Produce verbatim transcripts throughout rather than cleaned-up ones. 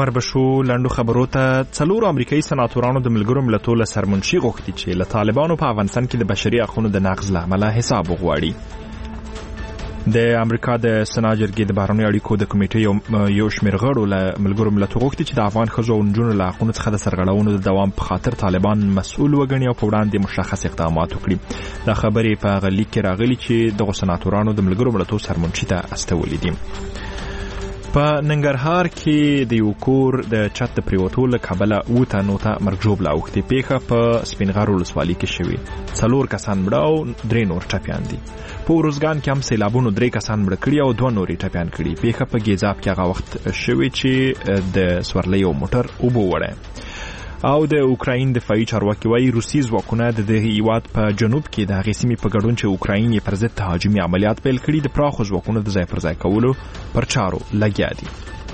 وربشو لاندو خبرو ته څلورو امریکایي سناتورانو د ملګرو ملتونو سرمنشي غوښتي چې له طالبانو په افغانستان کې د بشري حقوقو د نقض له امله حساب وغواړي. د امریکا د سنا جرګې د بهرنیو اړیکو د کمیټې یو شمېر غړو له ملګرو ملتونو غوښتي چې د افغان ښځو او نجونو له حقونو څخه د سرغړونو د دوام په خاطر طالبان مسؤل وګڼي او په وړاندې مشخص اقدامات وکړي. دا خبرې په هغه لیک کې راغلي چې دغو سناتورانو د ملګرو ملتونو سرمنشي ته استولې دي. په ننګرهار کې د یو کور د چت د پریوتو له کابله اووه تنو ته مرګ ژوبله اوښتې. پیښه په سپینغر ولسوالۍ کې شوې. څلور کسان مړه او درې نور ټپیان دي. په ارزګان کې هم سیلابونو درې کسان مړه کړي او دوه نورې ټپیان کړي. پیښه په ګیزاب کې هغه وخت شوې چې د سورلۍ یو موټر اوبه وړی. او د اوکراین دفاعي چارواکي وایي روسي ځواکونه د دغه هیواد په جنوب کې د هغې سیمې په ګډون چې اوکراین یې پر ضد تهاجمي عملیات پیل کړي د پراخو ځواکونو د ځای پر ځای کولو پر چارو لګیا دي.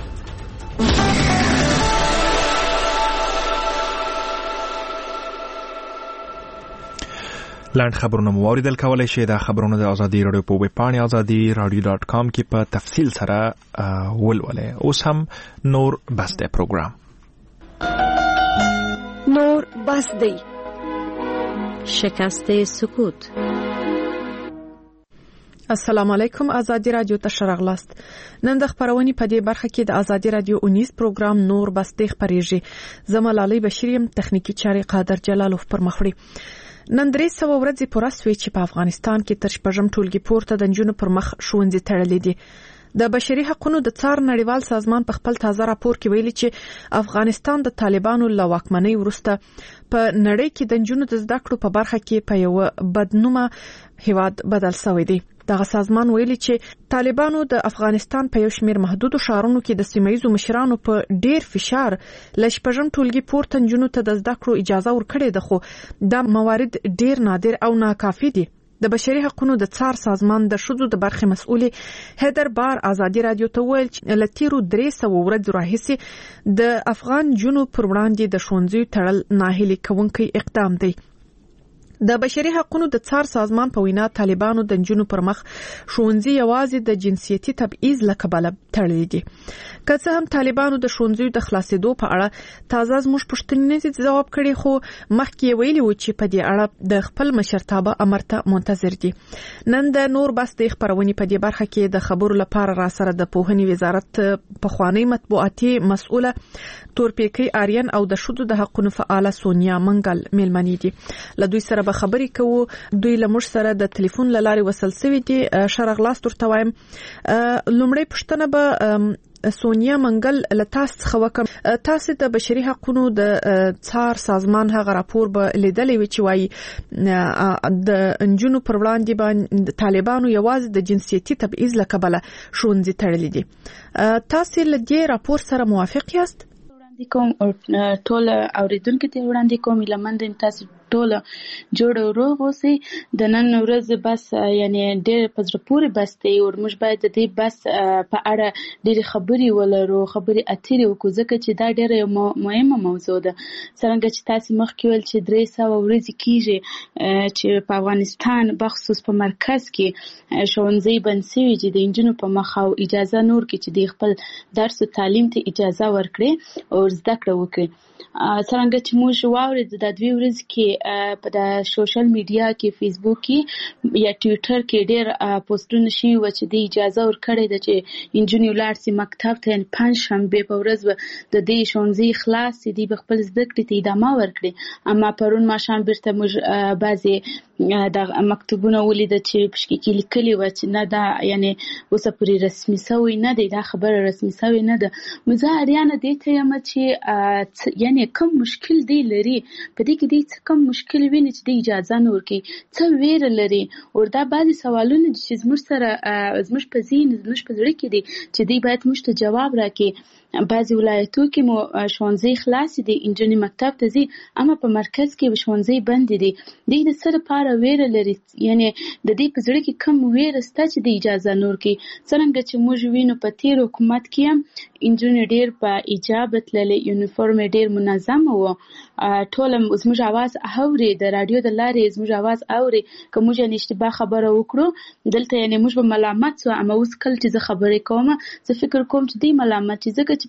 لاند خبرونه مو واوریدل. کولی شئ دا خبرونه د ازادي راډیو په ویب پاڼې ازادي راډیو ډاټ کام کې په تفصیل سره ولولئ. اوس هم نور بس دی پروګرام نور بس دی. شکست سکوت. السلام علیکم. ازادي راډیو ته شراغلاست. نن د خبرونې په دې برخه کې د ازادي راډیو اونیز پروګرام نور بس دی خبرېږي. زما لالي بشریم تخنیکی چاري قادر جلالوف پر مخ وړي. نن درې سوه ورځې پوره سوې چې په افغانستان کې تر شپږم ټولګي پورته د نجونو پر مخ ښوونځي تړلي دي. د بشري حقوقو د څار نړیوال سازمان په خپل تازه راپور کې ویلي چې افغانستان د طالبانو له واکمنۍ وروسته په نړۍ کې د نجونو د زده کړو په برخه کې په یو بدنومه هیواد بدل شوی دی. دغه سازمان ویلي چې طالبانو د افغانستان په یو شمېر محدودو ښارونو کې د سیمه‌ییزو مشرانو په ډیر فشار له شپږم ټولګي پورته نجونو ته د زده کړو اجازه ورکړې ده، خو دا موارد ډیر نادر او ناکافي دي. د بشري حقوقو د څار سازمان د شذو د برخې مسؤلې هیدر بار ازادي راډیو ته ویل چې له تیرو درې سوه ورځو راهیسې د افغان جنو پر وړاندې د ښوونځیو تړل ناهیلي کوونکی اقدام دی. د بشري حقوقو د څار سازمان په وینا طالبانو د نجونو پر مخ ښوونځي یوازې د جنسیتي تبعیض له کبله تړلي دي. که څه هم طالبانو د ښوونځیو د خلاصېدو په اړه تازه زموږ پوښتنې نه ځواب کړي، خو مخکې ویلي و چې په دې اړه د خپل مشرتابه امر ته منتظر دي. نن د نور بس د خبرونې په دې برخه کې د خبرو لپاره را سره د پوهنې وزارت پخوانی مطبوعاتي مسؤله تورپیکی آریان او د شذو د حقوقو فعاله سونیا منګل میلمنې دي. له دوی سره به خبرې کوو. دوی له موږ سره د ټلیفون له لارې وصل شوي دي. شرغلاست ورته وایم. لومړی پوښتنه به سونیا منګل له تاسو څخه وکم. تاسو د بشري حقوقو د څار سازمان هغه راپور به لیدلې وي چې وایي د نجونو پر وړاندې باندې طالبانو یوازې د جنسیتي تبعیض له کبله ښوونځي تړلي دي. تاسو له دې راپور سره موافق یاست؟ کوم ټول اوریدونکو ته وړاندې کوم لمن تاسو ټول جوړ روغ اوسئ. د نن ورځ بس یعنی ډېر په زړه پورې بس دی او موږ باید د دې بس په اړه ډېرې خبرې ولرو، خبرې اترې وکړو، ځکه چې دا ډېره یو مهمه موضوع ده. څرنګه چې تاسو مخکې ویل چې درې سوه ورځې کېږي چې په افغانستان بخصوص په مرکز کې ښوونځي بند شوي چې د نجونو په مخ او اجازه نور کې چې د خپل درس او تعلیم ته اجازه ورکړي او زده کړه وکړي. څرنګه چې موږ واورېد د دوی ورځ کې په د سوشل میډیا کې فیسبوک کې یا ټویټر کې ډېر پوسټونه شوي وو چې د اجازه ورکړې ده چې نجونې ولاړ سي مکتب ته، یعنې پنجشنبې په ورځ به د دې ښوونځي خلاص سي، دوی به خپل زده کړې ته ادامه ورکړي. اما پرون ماښام بیرته موږ بعضې د مکتوبونه ولیده چې پشکې کې لیکلي وه چې نه دا یعنې اوسه پورې رسمي سوی نه دی، دا خبره رسمي سوی نه ده. زه اریانه دې ته یم چې یعنې کوم مشکل دی لري په دې کې، دی څه کوم مشکل ویني چې د اجازه نه ورکوي، څه ویره لري. او دا بعضې سوالونه دي چې زموږ سره زموږ په ذهن زموږ په زړه کې دي چې دی باید موږ ته جواب راکړي. بعضې ولایتو کې مو ښوونځي خلاصې دي، نجونې مکتب ته ځي، اما په مرکز کې ښوونځي بندې دي. دوی د څه لپاره ویره لري؟ یعنې د دې په زړه کې کوم ویره شته چې د اجازه نه ورکوي؟ څرنګه چې موږ وینو په تېر حکومت کې هم نجونې ډېر په ایجاب تللې، یونیفورم یې ډېر منظمه و، ټول زموږ اواز اوري، د راډیو د لارې زموږ اواز اوري. که موږ یعنې اشتباه خبره وکړو دلته یعنې موږ به ملامت سو. اما اوس کله چې زه خبرې کوم زه فکر کوم چې دی ملامت چې ځکه چې په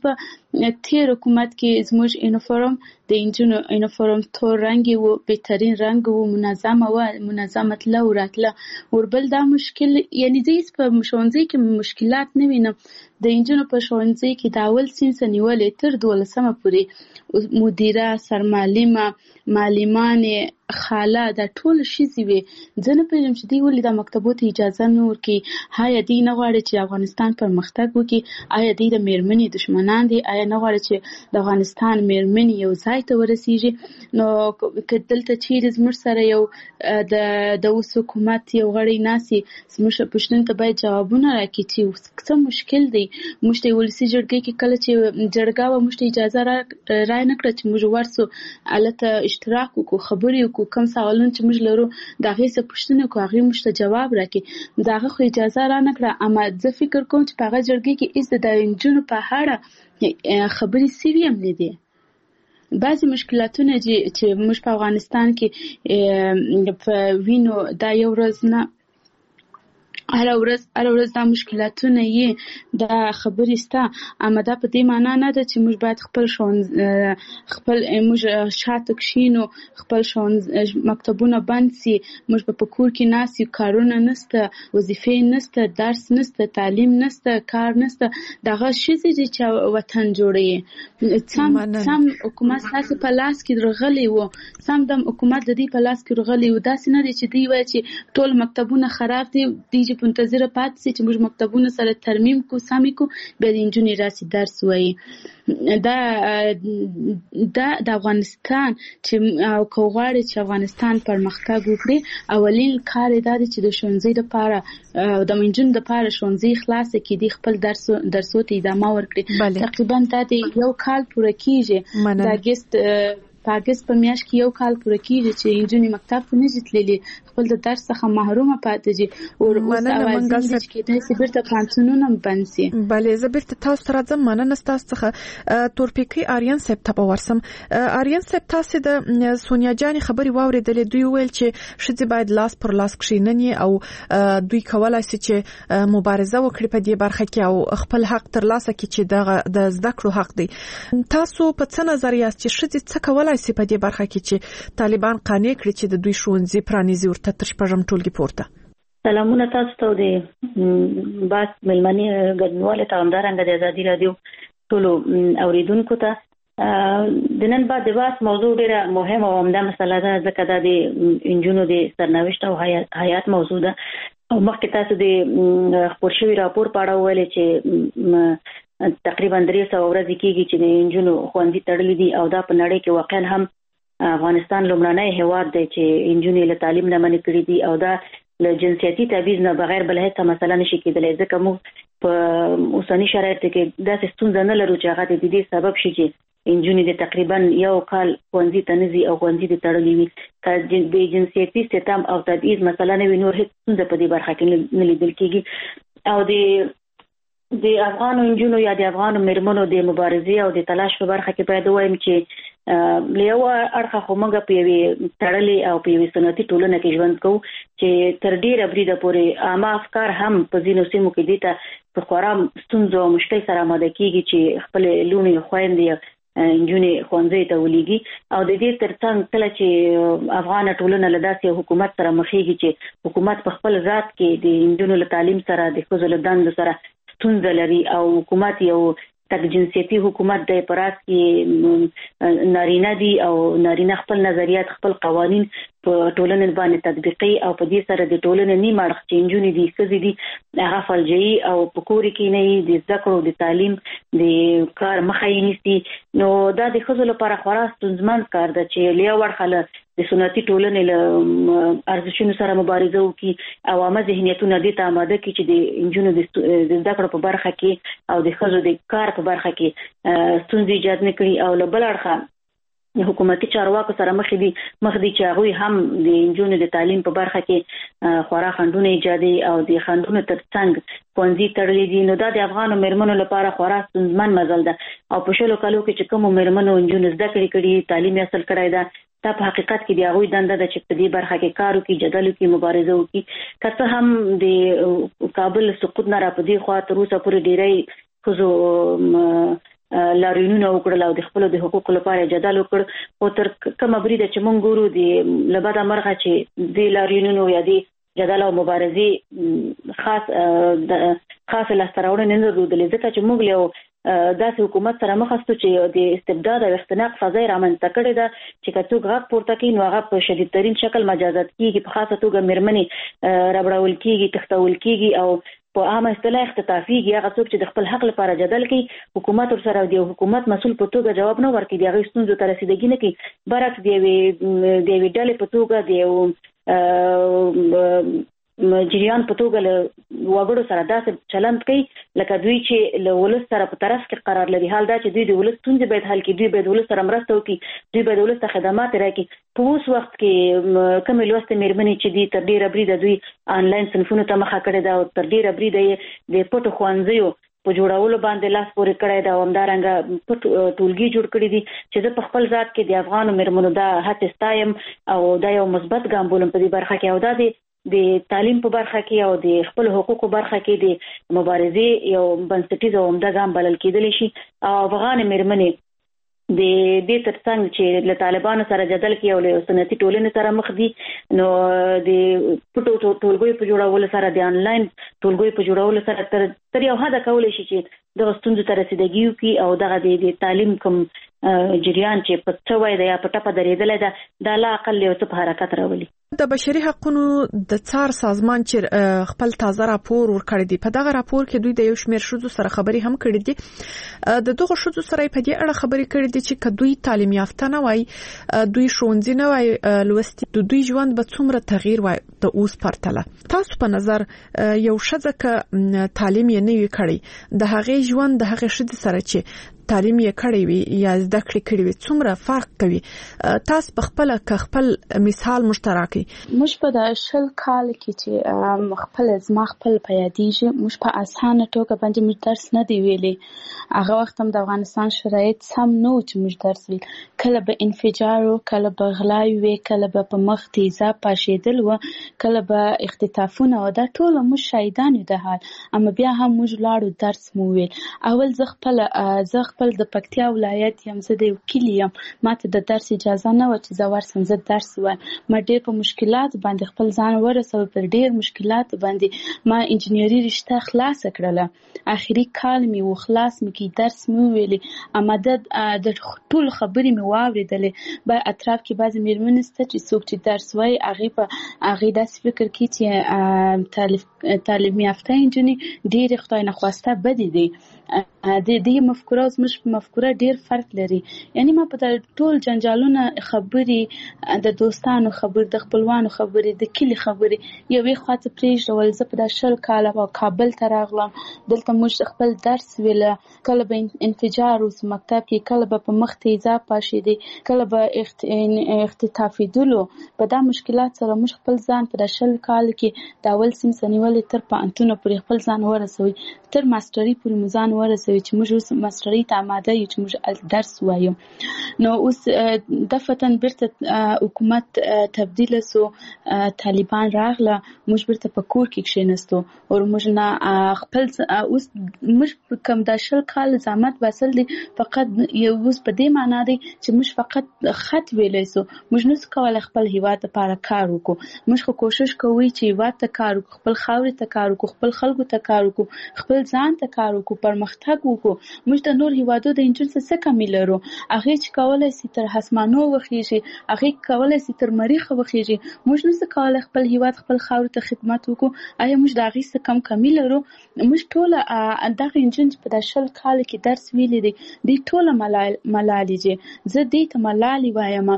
تیر حکومت کې زموږ یونیفورم د انجونو یونیفورم تور رنګي وو، بهترین رنګ وو، منظمه وه، منظمه تله او راتله. وربل دا مشکل یعنی زه هیڅ په ښوونځي کې مشکلات نه وینم. د انجونو په ښوونځي کې د اول صنف نیولې تر دولسمه پورې مدیره، سرمعلمه، معلمانې، خاله دا ټول ښځې وې. زه نه پوهېږم چې دوی ولې دا مکتبو ته اجازه نه ورکوي. آیا دوی نه غواړي چې افغانستان پرمختګ وکړي؟ آیا دوی د میرمنې دشمنان دي؟ آیا نه غواړي چې د افغانستان میرمنې یو ځای ته ورسیږي؟ نو که دلته چیرې زموږ سره یو د د اوس حکومت یو غړی ناسي، زموږ پوښتنې ته باید جوابونه راکړي چې څه مشکل دی. موږ ته ولسي جرګې کې کله چې جرګه وه موږ ته اجازه را نه کړه چې موږ ورسو هلته اشتراک وکړو، خبرې وکړو، کوم سوالونه چې موږ لرو د هغې څه پوښتنې وکړو، هغې موږ ته جواب راکړي. د هغه خو اجازه را نه کړه. اما زه فکر کوم چې په هغه جرګې کې هېڅ د نجونو په اړه خبرې سوي هم نه دي. بعضې مشکلاتونه چې موږ په افغانستان کې په وینو دا یو ورځ نه هر ورځ هر ورځ دا مشکلاتونه یې دا خبرې سته. اما دا په دې معنا نه ده چې موږ باید خپل ښوونځ خپل موږ شاته کښېنو، خپل ښوونځ مکتبونه بند سي، موږ به په کور کې ناست یو، کارونه نسته، وظیفې نسته، درس نسته، تعلیم نسته، کار نسته. دغه ښځې دي چې وطن جوړوي. سم سم حکومت ستاسې په لاس کې راغلی و، سم دم حکومت د دې په لاس کې راغلی و. داسې نه دی چې دوی وایي چې ټول مکتبونه خراب دي، دوی چې منتظره پاتې سي چې موږ مکتبونه سره ترمیم کو، سمې کو، بیا د نجونې راسي درس وایي. دا دا د افغانستان چې او که غواړي چې افغانستان پرمختګ وکړي، اولین کار یې دا دی چې د ښوونځي دپاره د نجونو دپاره ښوونځي خلاصه کړي، دوی خپل درسو درسو ته ادامه ورکړي. تقریبا دا د یو کال پوره کېږي. د اګست په اګست په میاشت کې یو کال پوره کېږي چې نجونې مکتب ته نه دي تللي، خپل د درس څخه محرومه پاتې دي. اوس اوازې دي چې کېدای شي بیرته پوهنتونونه هم بند سي. بلې زه بیرته تاسو ته راځم. مننه ستاسو څخه. تورپیکۍ آریان صاحب ته به ورسم. آریان صاحب تاسې د سونیا جانې خبرې واورېدلې. دوی وویل چې ښځې باید لاس پر لاس کښېنني او دوی کولی شي چې مبارزه وکړي په دې برخه کې او خپل حق ترلاسه کړي چې دغه د زده کړو حق دی. تاسو په څه نظر یاست چې ښځې څه کولی شي په دې برخه کې چې طالبان قانع کړي چې د دوی ښوونځي پرانیزي ورته تر شپږم ټولګي پورته؟ سلامونه تاسو ته د باس مېلمنې ګډونوالو ته، همدارنګه د ازادي راډیو ټولو اوریدونکو ته. د نن بعد د باس موضوع ډېره مهمه او عمده مسله ده، ځکه دا د نجونو د سرنوشت او حیات موضوع ده. او مخکې تاسو د خپور شوي راپور په اړه وویلې چې تقریبا درې سوه ورځې کېږي چې د نجونو ښوونځي تړلي دي، او دا په نړۍ کې واقعا هم افغانستان لومړنی هیواد دی چې نجونې له تعلیم نه منع کړي دي، او دا له جنسیتي تبعیض نه بغیر بل هیڅ مسله نشي کېدلی. ځکه موږ په اوسني شرایطو کې داسې ستونزه نه لرو چې هغه د دې سبب شي چې نجونې د تقریبا یو کال ښوونځي ته نه ځي او ښوونځي دې تړلي وي. که د جنسیتي ستم او تبعیض مسله نه وي، نور هیڅ ستونزه په دې برخه کې نه لیدل کېږي. او د د افغانو نجونو یا د افغانو میرمنو د مبارزې او د تلاش په برخه کې باید ووایم چې له یو اړخه خو موږ په یوې تړلې او په یوې سنتي ټولنه کې ژوند کوو چې تر ډېره بریده پورې عامه افکار هم په ځینو سیمو کې دې ته په خورا ستونزو او مشکل سره آماده کېږي چې خپلې لوڼې خویندې نجونې ښوونځیو ته ولیږي. او د دې ترڅنګ کله چې افغانه ټولنه له داسې حکومت سره مخېږي چې حکومت په خپل ذات کې د نجونو له تعلیم سره د ښځو له دندو سره ستونزه لري، او حکومت یو تک جنسیتي حکومت دی، په راس کې نارینه دي او نارینه خپل نظریات خپل قوانین په ټولنې باندې تطبیقي، او په دې سره د ټولنې نیم اړخ چې نجونې دي ښځې دي هغه فلجوي او په کور کې نه وي، د زده کړو د تعلیم د کار مخه یې نیسي. نو دا د ښځو لپاره خورا ستونزمن کار ده چې له یو اړخه له د سنتي ټولنې له ارزښتونو سره مبارزه وکړي، عوامه ذهنیتونه دې ته آماده کړي چې د نجونو د زده کړو په برخه کې او د ښځو د کار په برخه کې ستونزې ایجاد نه کړي. او له بل اړخه حکومتي چارواکو سره مخ دي مخ دي چې هغوی هم د نجونو د تعلیم په برخه کې خورا خنډونه ایجادوي او د خنډونو ترڅنګ ښوونځي تړلي دي. نو دا د افغانو میرمنو لپاره خورا ستونزمن مزل ده. او په شلو کالو کې چې کومو میرمنو نجونو زده کړې کړي، تعلیم یې حاصل کړی ده، دا په حقیقت کې د هغوی دنده ده چې په دې برخه کې کار وکړي، جدل وکړي، مبارزه وکړي. که څه هم د کابل سقوط نه را په دې خوا تر اوسه پورې ډېری ښځو لاریونونه وکړل او د خپل د حقوقو لپاره جدل وکړ او تر کومه بریده چې مونږ ګورو د لبدا مرغه چې د لاریونونو یا د جدل او مبارزې خاص خاص لاستراوړنه نه درلودلې ځکه چې موږ له داسې حکومت سره مخ استو چې د استبداد او اختناق فضا رامنځته کړې ده چې کڅوګ غږ پورته کوي نو هغه په شدید ترين شکل مجازات کیږي په خاصه توګه مرمنې ربړول کیږي تختول کیږي او په عامه اصطلاح اختطافيږي هغه څوک چې د خپل حق لپاره جدل کوي حکومت سره دی حکومت مسول په توګه جواب نه ورکړي دی هغه ستونزو ته رسیدګي نه کوي برعکس دی وی دی وی ډلې په توګه دی جریان په توګه له وګړو سره داسې چلند کوي لکه دوی چې له ولس سره په طرف کې قرار لري حال دا چې دوی د ولس ستونزې باید حل کړي دوی باید ولس سره مرسته وکړي دوی باید ولس ته خدمات راکړي په اوس وخت کې کوم لوستې مېرمنې چې دي تر ډیره بریده دوی آنلاین صنفونو ته مخه کړې ده او تر ډیره بریده د پټو ښوونځیو په جوړولو باندې لاس پورې کړی دا همدارنګه پټ ټولګي جوړ کړی دي چې زه په خپل ذات کې د افغانو مېرمنو دا هڅې ستایم او دا یو مثبت ګام بولم په دې برخه کې او دا د د تعلیم په برخه کې او د خپل حقوقو برخه کې د مبارزې یو بنسټیز او عمده ګام بلل کېدلی شي او افغان مېرمنې د دې ترڅنګ چې له طالبانو سره جدل کوي او له سنتي ټولنې سره مخ دي نو د پټو ټولګیو په جوړولو سره د انلاین ټولګیو په جوړولو سره تر تر یو حد کولای شي چې د ستونزو ته رسیدګي وکړي او دغه د تعلیم کوم جریان چې په څه وای د یا په ټپه درېدل ده د لا اقل یو څه حرکت راولي د بشري حقوقو د څار سازمان چې خپل تازه راپور ورکړی دی په دغه راپور کې دوی د یو شمېر شذو سره خبري هم کړې دي د دغه شذو سره په دې اړه خبري کړې دي چې کدوې تعلیم یافته نه وای دوی ښوونځي نه وای لوستي د دوی ژوند به څومره تغییر وای د اوس پرتله تاسو په نظر یو شذ ک تعلیم یې نه وی کړی د هغه ژوند د هغه شذ سره چې تعلیم یې کړی وي یا زده کړې کړې وي څومره فرق کوي تاسو په خپل خپل مثال مشترکي موږ په د شل کال کې چې خپل زما خپل پیادېږي موږ په اسانه توګه باندې موږ درس نه دی ویلي هغه وخت هم د افغانستان شرایط سم نو چې موږ درس ویل کله به انفجار کله به غلا وي کله به په مخ تیزه پاشېدل و کله به اختطافونه و دا ټول موږ شاهدان یو د حال اما بیا هم موږ لاړو درس مو ویل اول زه خپل زه خپل د پکتیا ولایت یم زه د وکیل یم ماته د درس اجازه نه و چې زه ورسم زه درس وایم ما ډېر په مشکلات باندې خپل ځان ورسوه پر ډېر مشکلات باندې ما انجینری رشته خلاص کړله اخري کال مې و خلاص مې کی درس مې ویلې اما د ټول خبرې مې واورېدلې په اطراف کې بعضې مېرمنې شته چې څوک چې درس وایي هغې په هغې داسې فکر کوي چې تعلیم یافته نجونې ډېرې خدای نخواسته بدې دي د دې مفکوره او زموږ مفکوره ډېر فرق لري یعنی ما په ټول جنجالونه خبرې د دوستانو خبرې د خپلوانو خبرې د کلي خبرې یوې خواته پرېږدول زه په دا شل کاله په کابل ته راغلم دلته موږ خپل درس ویله کله به انفجار اوس مکتب کې کله به په مخ تیزه پاشېدې کله به اختطافېدلو په دا مشکلات سره موږ خپل ځان په دا شل کال کې د اول صنف نیولې تر پوهنتونه پورې خپل ځان ورسوي تر ماسټري پورې مو ځان ورسوي چې موږ اوس ماسټري ته آماده یو چې موږ درس وایو نو اوس دفتن بیرته حکومت تبدیل سو طالبان راغله موږ بیرته په کور کې کښېنستو او موږ نه خپل اوس موږ کوم د شل کال زحمت باسل دي فقط یو اوس په دې معنا دی چې موږ فقط خط ویلی سو موږ نسو کولی خپل هیواد لپاره کار وکړو موږ خو کوشش کوو چې هیواد ته کار وکړو خپل خاورې ته کار وکړو خپل خلکو ته کار وکړو خپل ځان ته کار وکړو پرمختګ وکړو موږ د نور هیوادو د انجن څه کمی لرو هغه چې کولای شي تر هسمانو وخیږي هغه کولای شي تر مریخ وخیږي موږ نو کولای خپل هیواد خپل خاور ته خدمت وکړو آیا موږ د هغه څه کم کمی لرو موږ ټول دغه انجن په د شل کال کې درس ویلې دي د ټول ملالي چې زه دې ته ملالي وایم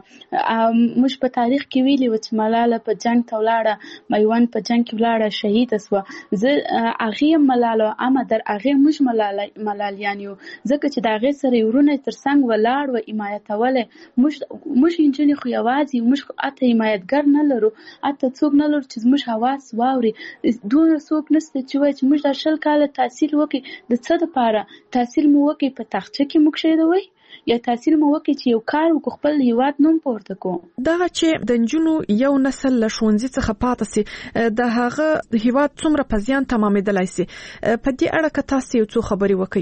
موږ په تاریخ کې ویلي و چې ملاله په جنگ ته ولاړه میوند په جنگ کې ولاړه شهید شوه زه هغه ملاله اما در هغه موږ ملاله ملالیان یو ځکه چې دا غي سره ورونه تر څنګ ولاړ و حمایتوله موږ موږ انجن خو یوازې موږ اته حمایتګر نه لرو اته څوک نه لرو چې موږ حواس واوري دوه څوک نشته چې وایي چې موږ د شل کاله تحصیل وکړي د څه لپاره تحصیل مو وکړي په تاخچه کې موږ شهیدوي یا تحصیل مو وکړي چې یو کار وکړو خپل هیواد نوم پورته کوو دا چې د نجونو یو نسل له ښوونځي څخه پاتې سي د هغه هیواد څومره په زیان تمامېدلای سي په دې اړه که تاسو یو څه خبرې وکړئ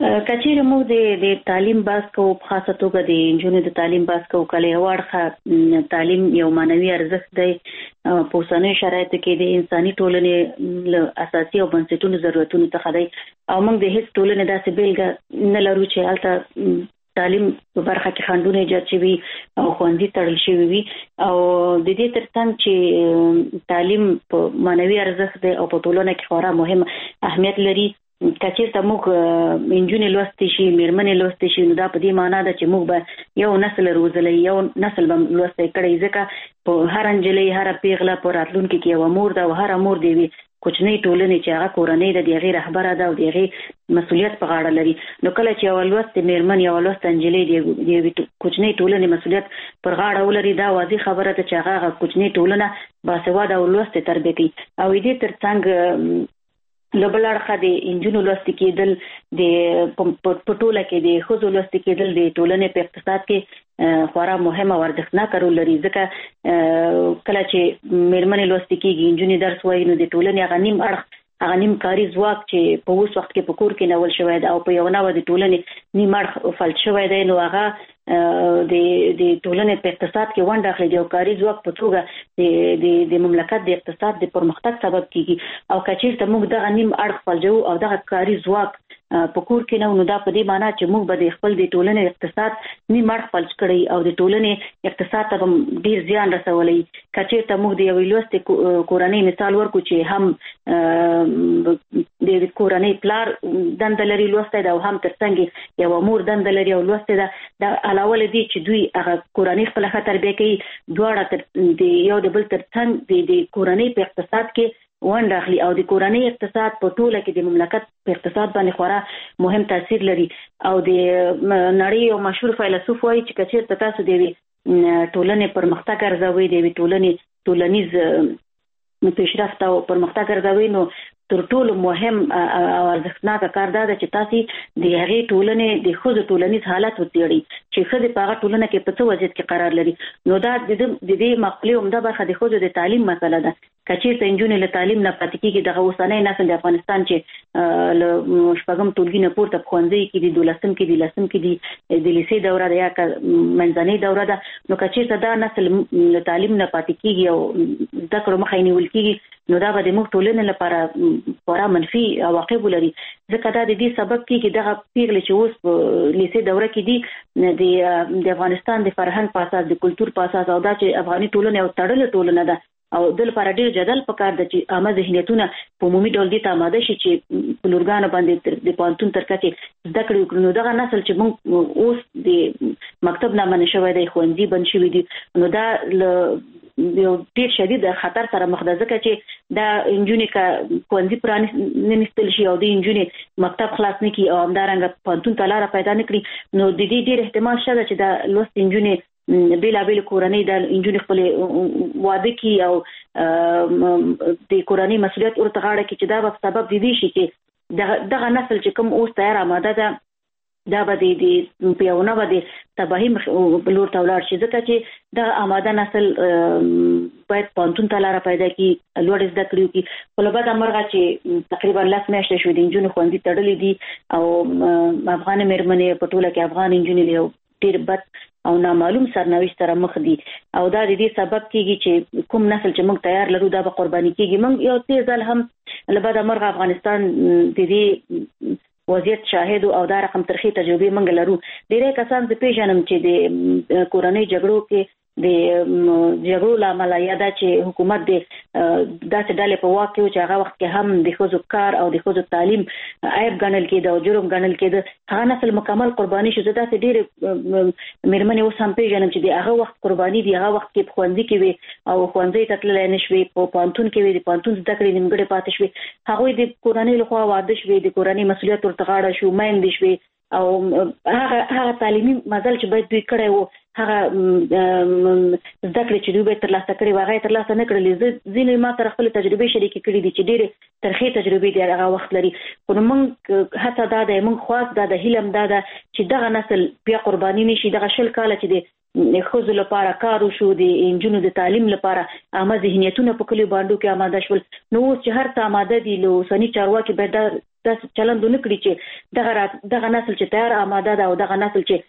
کچېره مو د د تعلیم باس کو خاصه توګه د انجونو د تعلیم باس کو کله واړه تعلیم یو مانوي ارزښت دی په اوسنۍ شرایطو کې د انساني ټولنې له اساسي او بنسټونو ضرورتونو څخه دی او موږ د هیڅ ټولنې داسې بیلګه نه لرو چې هلته تعلیم په برخه کې خنډونه ایجاد شوي او ښوونځي تړل شوي وي او د دې ترڅنګ چې تعلیم په مانوي ارزښت دی او په ټولنه کې خورا مهم اهمیت لري کچېرته موږ انجونې لوستې شي میرمنې لوستې شي نو دا په دې معنا ده چې موږ به یو نسل روزلی یو نسل به لوستی کړی ځکه په هر نجلۍ هره پیغله په راتلونکي کې یوه مور ده او هره مور د یوې کوچنۍ ټولنې چې هغه کورنۍ ده د هغې رهبره ده او د هغې مسؤلیت په غاړه لري نو کله چې یوه لوستې میرمن یوه لوسته نجلۍ د یوې کوچنۍ ټولنې مسؤلیت پر غاړه ولري دا واضح خبره ده چې هغه هغه کوچنۍ ټولنه باسواده او لوستې تربیه کوي او دې ترڅنګ له بل اړخه د انجونو لوستې کېدل د په ټوله کې د ښځو لوستې کېدل د ټولنې په اقتصاد کې خورا مهمه او ارزښتناکه رول لري ځکه کله چې میرمنې لوستې کېږي انجونې درس وایي نو د ټولنې هغه نیم اړخ هغه نیم کاري ځواک چې په اوس وخت کې په کور کې نول شوی دی او په یو نوه د ټولنې نیم اړخ فلج شوی دی نو هغه د د ټولنې په اقتصاد کې ونډه اخلي د یو کاري ځواک په توګه د د مملکت د اقتصاد د پرمختګ سبب کیږي او که چېرته موږ دغه نیم اړخ فلجوو او دغه کاري ځواک په کور کې نه نو دا په دې معنا چې موږ به د خپل د ټولنې اقتصاد نیم اړخ فلج کړی او د ټولنې اقتصاد ته به ډېر زیان رسولی که چېرته موږ د یوې لوستې کورنۍ مثال ورکړو چې هم د کورنۍ پلار دنده لري لوستی ده او هم ترڅنګ یوه مور دنده لري او لوستې ده د علاوه له دې چې دوی هغه کورنۍ خپله ښه تربیه کوي دواړه د یو د بل ترڅنګ د کورنۍ په اقتصاد کې ونډه اخلي او د کورنۍ اقتصاد په ټوله کې د مملکت په اقتصاد باندې خورا مهم تاثیر لري او د نړۍ یو مشهور فیلسوف وایي چې که چېرته تاسو د یوې ټولنې پرمختګ ارزوئ د یوې ټولنې ټولنیز پیشرفت او پرمختګ ارزوئ نو تر ټولو مهم او ارزښتناکه کار دا ده چې تاسې د هغې ټولنې د ښځو ټولنیز حالت وڅېړئ چې ښځې په هغه ټولنه کې په څه وضعیت کې قرار لري نو دا د دې مقولې عمده برخه د ښځو د تعلیم مسله ده که چېرته نجونې له تعلیم نه پاتې کېږي دغه اوسنی نسل د افغانستان چې له شپږم ټولګي نه پورته په ښوونځیو کې دي دولسم کې دي لسم کې دي د لیسې دوره ده یا منځنۍ دوره ده نو که چېرته دا نسل له تعلیم نه پاتې کېږي او زده کړو مخه یې نیول کېږي نو دا به د موږ ټولنې لپاره خورا منفي عواقب ولري ځکه دا د دې سبب کېږي دغه پیغلې چې اوس په لیسې دوره کې دي د افغانستان د فرهنګ په اساس د کلتور په اساس او دا چې افغاني ټولنه یو تړلې ټولنه ده او د لپاره ډېر جدل پکار ده چې عامه ذهنیتونه په عمومي ډول دې ته آماده شي چې په لورګانو باندې د پوهنتون تر کچې زده کړې وکړي نو دغه نسل چې موږ اوس د مکتب نه منع شوی دی ښوونځي بند شوي دي نو دا له یو ډېر شدید خطر سره مخ ده ځکه چې دا نجونې که ښوونځي پرانیستل شي او د نجونې مکتب خلاص نه کړي او همدارنګه پوهنتون ته لاره پیدا نه کړي نو د دې ډېر احتمال شته ده چې دا لوستې نجونې بېلابېلې کورنۍ د نجونې خپلې واده کړي او د کورنۍ مسؤلیت ورته غاړه کړي چې دا به سبب د دې شي چې دغه نسل چې کوم اوس تیار آماده ده دا به د په یو نوه د تباهي لور ته ولاړ شي ځکه چې دغه آماده نسل باید پوهنتون ته لاره پیدا کړي لوړې زده کړې وکړي خو له بده مرغه چې تقریبا لس میاشتې شوې د نجونو ښوونځي تړلي دي او افغانې مېرمنې په ټوله کې افغان نجونې له یو ډېر بد او نامعلوم سرنوشت سره مخ دي او دا د دې سبب کېږي چې کوم نسل چې موږ تیار لرو دا به قرباني کېږي موږ یو څه ځل هم له بده مرغه افغانستان د دې وضعیت شاهد او دا رقم ترخې تجربې موږ لرو ډېری کسان زه پېژنم چې د کورنۍ جګړو کې د جګړو له امله یا دا چې حکومت د داسې ډلې په واک کې و چې هغه وخت کې هم د ښځو کار او د ښځو تعلیم عیب ګڼل کېده او جرم ګڼل کېده هغه نسل مکمل قرباني شو زه داسې ډېرې مېرمنې اوس هم پېژنم چې د هغه وخت قرباني دي هغه وخت کې په ښوونځي کې وې او ښوونځي ته تللی نه شوې په پوهنتون کې وې د پوهنتون زده کړې نیمګړې پاتې شوې هغوی د کورنۍ لخوا واده شوې د کورنۍ مسؤلیت ورته غاړه شو میندې شوې او هغه هغه تعلیمي مزل چې باید دوی کړی وو هغه زده کړې چې دوی باید ترلاسه کړې وو هغه یې ترلاسه نه کړلې زه ځینې ما سره خپلې تجربې شریکې کړي دي چې ډېرې ترخې تجربې دي هغه وخت لري خو نو موږ هڅه دا ده موږ خواست دا ده هیله هم دا ده چې دغه نسل بیا قرباني نه شي دغه شل کاله چې د ښځو لپاره کار وشو د نجونو د تعلیم لپاره عامه ذهنیتونه په کلیو بانډو کې آماده شول نو اوس چې هر څه آماده دي له اوسني چارواکي باید دا داس چلندونه کړی چې دغه دغه نسل چې تیار آماده ده او دغه نسل چې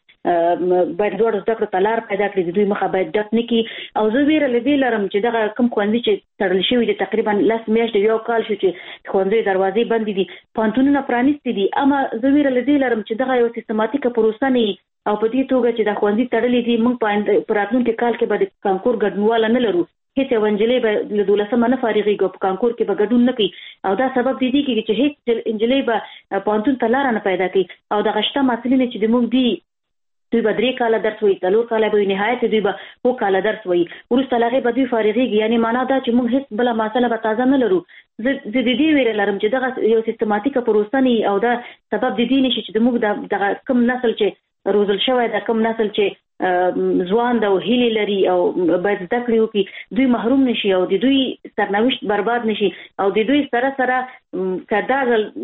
باید دوړ زده کړو تلار پیدا کړي د دوی مخه باید ډک نکي او زه ویره لدی لرم چې دغه کم خوندې چې تړل شوی دي تقریبا لاس میاشتې یو کال شو چې خوندې دروازې بندې دي پانتونونه پرانیستي دي اما زه ویره لدی لرم چې دغه یو سیستماتیکه پروسه نه او په دې توګه چې د خوندې تړلې دي موږ په راتلونکي کال کې به د کانکور ګډونوال نه لرو هیڅ انجلۍ به له دولسمه نه فارغېږي په کانکور کې به ګډون نه کوي او دا سبب دی کېږي چې هیڅ انجلۍ به پانتون ته لاره نه پیدا کوي او دغه شته محصلین چې زموږ دي دوی به درې کاله درس وایي څلور کاله به نهایت دوی به اووه کاله درس وایي وروسته له هغې به دوی فارغېږي یعنې معنا دا چې موږ هیڅ بله مسله به تازه نه لرو زه د دې ویره لرم چې دغه یو سیستماتیکه پروسه نه او دا سبب د دې نشي چې زموږ دغه کم نسل چې روزل شوی د کم نسل چې ځوان د هیلې لري او باید زده کړې وکړي دوی محروم نشي او د دوی سرنوشت برباد نشي او د دوی سره سره که دا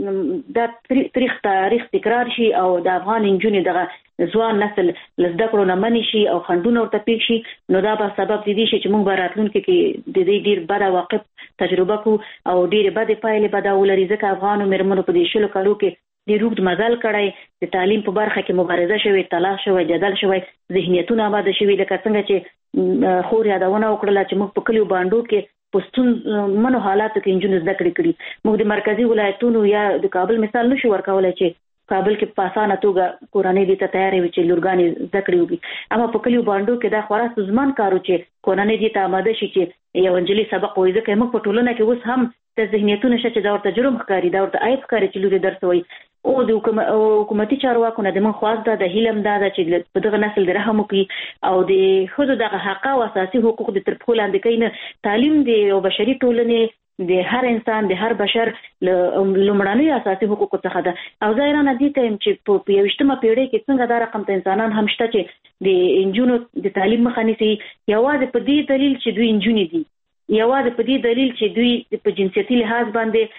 دا تاریخ تاریخ تکرار شي او د افغان نجونې دغه ځوان نسل له زده کړو نه منې شي او خنډونه ورته پېښ شي نو دا به سبب دی شي چې موږ به راتلونکي کې د دې ډېر بده واقع تجربه کوو او ډېرې بدې پایلې به دا ولري ځکه افغانو مېرمنو په دې شلو کالو کې د روغ مزل کړی د تعلیم په برخه کې مبارزه شوې تلاش شوی جدل شوی ذهنیتونه آباد شوي لکه څنګه چې خور یادونه وکړله چې موږ په کلیو بانډو کې پښتون منو حالاتو کې انجونې زده کړې کړي موږ د مرکزي ولایتونو یا د کابل مثال نشو ورکولای چې کابل کې په اسانه توګه کورنۍ دې ته تیارې وي چې لورګانې زده کړې وکړي اما په کلیو بانډو کې دا خورا ستونزمن کار و چې کورنۍ دې ته آماده شي چې یو نجلۍ سبق وایي ځکه موږ په ټولنه کې اوس هم د ذهنیتونه شته چې دا ورته جرم ښکاري دا ورته عیب ښکاري چې لور درس وایي او د حکومتي چارواکو نه د من خواست ده د هیلم ده چې په دغه نسل د رحم وکړي او د ښځو دغه حق او اساسي حقوق د تر پښو لاندې کوي نه تعلیم د یو بشري ټولنې د هر انسان د هر بشر لومړنیو اساسي حقوقو څخه ده او زه نه دي ته چې په یویشتمه پیړۍ کې څنګه دا رقم ته انسانان هم شته چې د انجونو د تعلیم مخه نیسي یوازې په دې دلیل چې دوی انجونې دي یوازې په دې دلیل چې دوی په جنسیتي لحاظ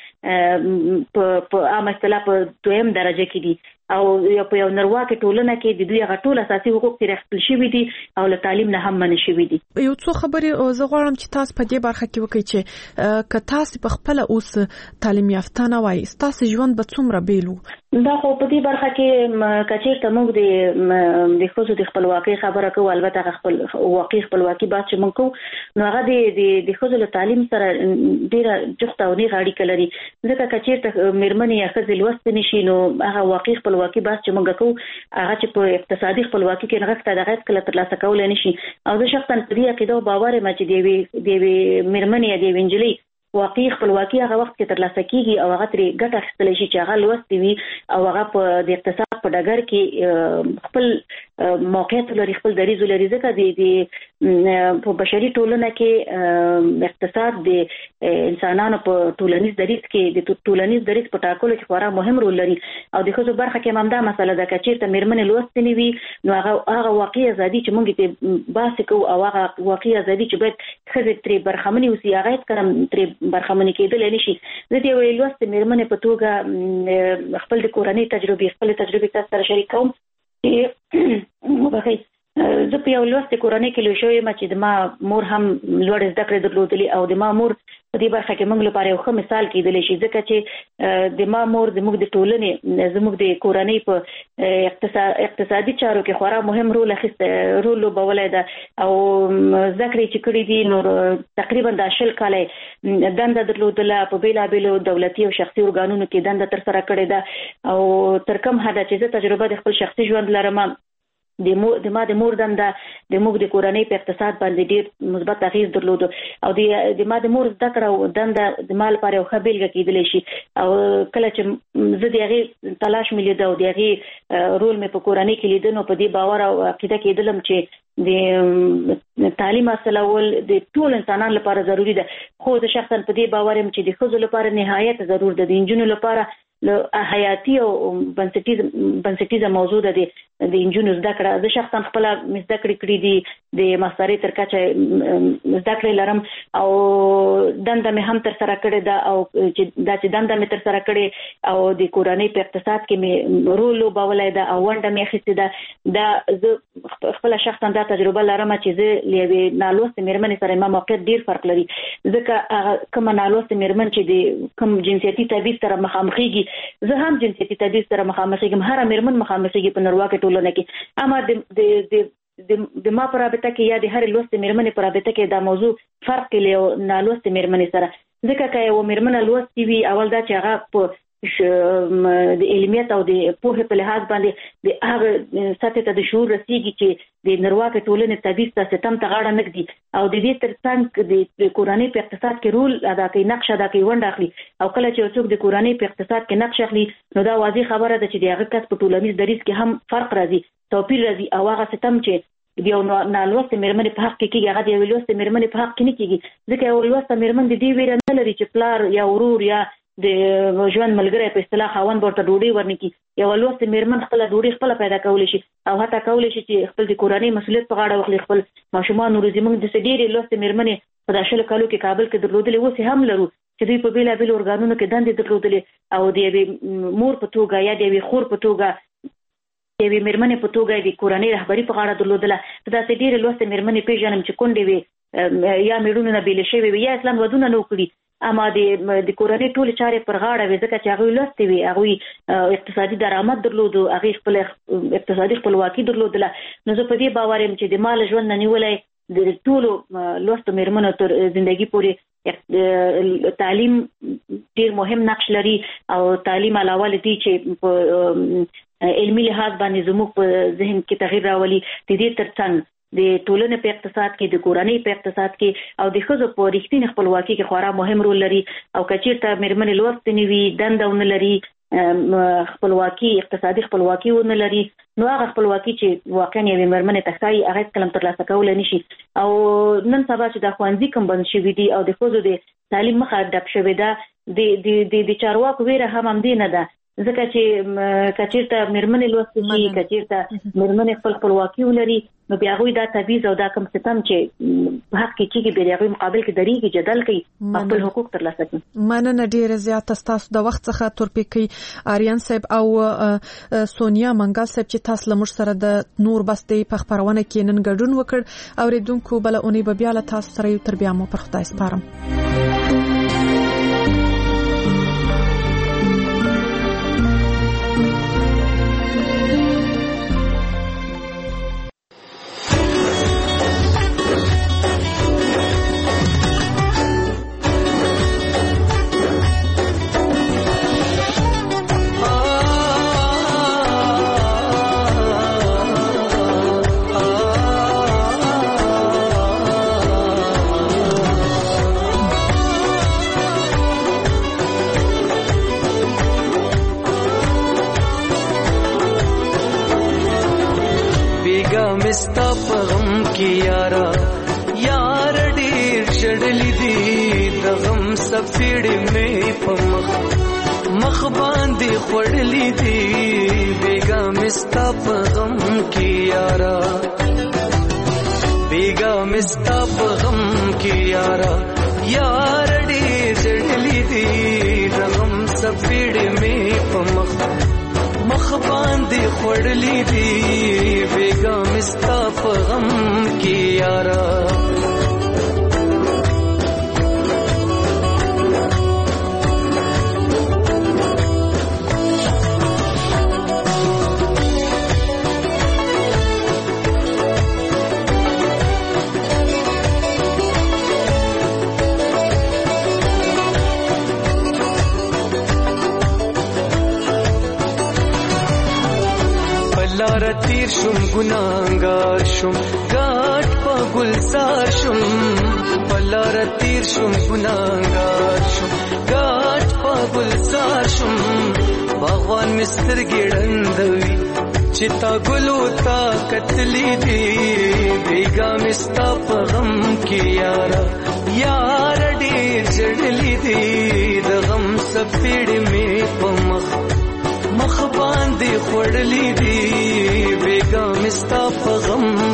باندې په عامه اصطلاح په دویم درجه کې دي او په یو نرواکې ټولنه کې د دوی هغه ټول اساسي حقوق ترې اخیستل شوي دي او له تعلیم نه هم منع شوي دي. یو څو خبرې زه غواړم چې تاسو په دې برخه کې وکړئ چې که تاسو په خپله اوس تعلیم یافته نه وای ستاسو ژوند به څومره بیل و؟ دا خو په دې برخه کې که چېرته موږ د د ښځو د خپلواکۍ خبره کوو البته خپل واقعي خپلواکي بحث چې موږ کوو نو هغه د د ښځو له تعلیم سره ډېره جفته او نیغه اړیکه لري ځکه که چېرته مېرمنې یا ښځې لوستې نه شي نو هغه واقعي خپلواکي بحث چې موږ کوو هغه چې په اقتصادي خپلواکي کې نغښته د هغه هېڅکله ترلاسه کولی نه شي او زه شخصا په دې عقیده او باور یم چې د یوې د یوې مېرمنې یا د یوې نجلۍ واقعي خپلواکي هغه وخت کې ترلاسه کیږي او هغه ترې ګټه اخیستلی شي چې هغه لوستې وي او هغه په د اقتصاد په ډګر کې خپل موقعیت لري خپل دریځ لري ځکه د په بشري ټولنه کې اقتصاد د انسانانو په ټولنیز دریځ کې د ټولنیز دریځ په ټاکلو کې خورا مهم رول لري او د ښځو برخه کې هم همدا مسله ده که چېرته مېرمنې لوستې نه وي نو هغه هغه واقعي ازادي چې موږ یې بحث کوو او هغه واقعي ازادي چې باید ښځې ترې برخمنې اوسي هغه هېڅکله ترې برخمنې کېدلی نه شي. زه د یوې لوستې مېرمنې په توګه خپل د کورنۍ تجربې خپلې تجربې تاسو سره شریک کوم چې وبخئ زه په یو لوستې کورنۍ کې لوی شوې یم چې د ما مور هم لوړې زده کړې درلودلې او د ما مور په دې برخه کې موږ لپاره یو ښه مثال کېدلی شي ځکه چې د ما مور زموږ د ټولنې زموږ د کورنۍ په اقتصادي چارو کې خورا مهم رول اخیستی رول لوبولی ده او زده کړې چې کړي دي نو تقریبا دا شل کاله دنده درلودله په بېلابېلو دولتي او شخصي ارګانونو کې دنده ترسره کړې ده او تر کوم حده چې زه تجربه د خپل شخصي ژوند لرم د مو د ما د مور دنده د موږ د کورنۍ په اقتصاد باندې ډېر مثبت اغېز درلود او د د ما د مور زده کړه او دنده د ما لپاره یو ښه بېلګه کېدلی شي او کله چې زه د هغې تلاش مې لیده او د هغې رول مې په کورنۍ کې لیده نو په دې باور او عقیده کېدلم چې د تعلیم حاصلول د ټول انسانانو لپاره ضروري ده خو زه شخصا په دې باور یم چې د ښځو لپاره نهایت ضرور ده د نجونو لپاره له حیاتي او بنسټیزه بنسټیزه موضوع ده د انجونو زده کړه زه شخصا خپله مې زده کړې کړي دي د ماسترۍ تر کچه زده کړې لرم او دنده مې هم تر سره کړې ده او چې دا چې دنده مې تر سره کړې او د کورنۍ په اقتصاد کې مې رول لوبولی ده او ونډه مې اخیستې ده. دا زه خپله شخصا دا تجربه لرم چې زه له یوې نالوستې مېرمنې سره ما موقعیت ډېر فرق لري، ځکه کومه نالوستې مېرمن چې د کوم جنسیتي تبعیض سره مخامخېږي، زه هم جنسیتي تبعیض سره مخامخېږم، هره مېرمن مخامخېږي په نړیواله ټولنه کې. اما د د د ما په رابطه کې یا د هرې لوستې مېرمنې په رابطه کې دا موضوع فرق کوي له نالوستې مېرمنې سره، ځکه که یوه مېرمنه لوستې وي اول دا چې هغه په د علمیت او د پوهې په لحاظ باندې د هغه سطحې ته د شعور رسیږي چې د نړیوالې ټولنې تبعیض ته ستم ته غاړه نه ږدي او د دې تر څنګ د کورنۍ په اقتصاد کې رول ادا کوي، نقش ادا کوي، ونډه اخلي. او کله چې یو څوک د کورنۍ په اقتصاد کې نقش اخلي نو دا واضح خبره ده چې د هغه کس په ټولنیز دریځ کې هم فرق راځي، توپیر راځي او هغه ستم چې د یو نالوستې مېرمنې په حق کې کېږي هغه د یوې لوستې مېرمنې په حق کې نه کېږي، ځکه یوه لوسته مېرمن د دې ویره نه لري چې پلار یا ورور یا د ژوند ملګری په اصطلاح خاوند ورته ډوډۍ ورنکړي. یوه لوستې مېرمن خپله ډوډۍ خپله پیدا کولی شي او حتی کولی شي چې خپل د کورنۍ مسؤلیت په غاړه واخلي، خپل ماشومان وروزي. موږ داسې ډېرې لوستې مېرمنې په دا شلو کالو کې کابل کې درلودلې، اوس هم لرو چې دوی په بېلابېلو ارګانونو کې دندې درلودلې او د یوې مور په توګه یا د یوې خور په توګه د یوې مېرمنې په توګه د کورنۍ رهبري په غاړه درلودله. په داسې ډېرې لوستې مېرمنې پېژنم چې کونډې وې یا مېړونو نه بېلې شوې وې یا اصلا ودونه نه وکړي، اما د د کورنۍ ټولې چارې پر غاړه وې، ځکه چې هغوی لوستې وې، هغوی اقتصادي درآمد درلودو، هغوی خپل اقتصادي خپلواکي درلودله. نو زه په دې باور یم چې د مال ژوند نه نیولی د ټولو لوستو مېرمنو تر زندګي پورې تعلیم ډېر مهم نقش لري او تعلیم علاوه له دې چې په علمي لحاظ باندې زموږ په ذهن کې تغییر راولي، د دې تر څنګ د ټولنې په اقتصاد کې، د کورنۍ په اقتصاد کې او د ښځو په رښتینې خپلواکي کې خورا مهم رول لري. او که چېرته مېرمنې لوستې نه وي، دنده ونه لري، خپلواکي اقتصادي خپلواکي ونه لري، نو هغه خپلواکي چې واقعا یوې مېرمنې ته ښایي هغه هېڅکله هم ترلاسه کولی نه شي. او نن سبا چې دا ښوونځي کوم بند شوي دي او د ښځو د تعلیم مخه ډپ شوې ده، د چارواکو ویره هم همدې نه ده، ځکه چې که چېرته مېرمنې لوستې شي، که چېرته مېرمنې خپل خپلواکي ولري، نو بیا هغوی دا تبعیض او دا کوم ستم چې په حق کې کېږي بیا د هغوی مقابل کې درېږي، جدل کوي، خپل حقوق ترلاسه کوي. مننه ډېره زیاته ستاسو د وخت څخه تورپیکۍ آریان صاحب او سونیا منګل صاحب چې تاسو له موږ سره د نور بستې په خپرونه کې نن ګډون وکړ. اورېدونکو بله اونۍ به بیا له تاسو سره یو تر بیا مو پر خدای سپارم. ستا په غم کې یارا یار ډېر شړلې دي د غم سفیړې مې په مخ مخ باندې خوړلې دي بیګا مې ستا په غم کې یارا بیګا مې ستا په غم کې یارا یار ډېر شړلې دي د غم سفیړې مې په مخ مخ باندې خوړلې دي بیګا مې ستا په غم کې یارا لار تیر شم گناهگار شم گاٹ پا گلزار شم لار تیر شم گناهگار شم گاٹ پا گلزار شم باغوان مستر ګړندوي چتا ګلو تا قتلی دی بیگا مستا په غم کې یارا یار ډېر جړلی دی د غم سپېړې مې په مخ مخ باندې خوړلې دي بیګا مستا په غم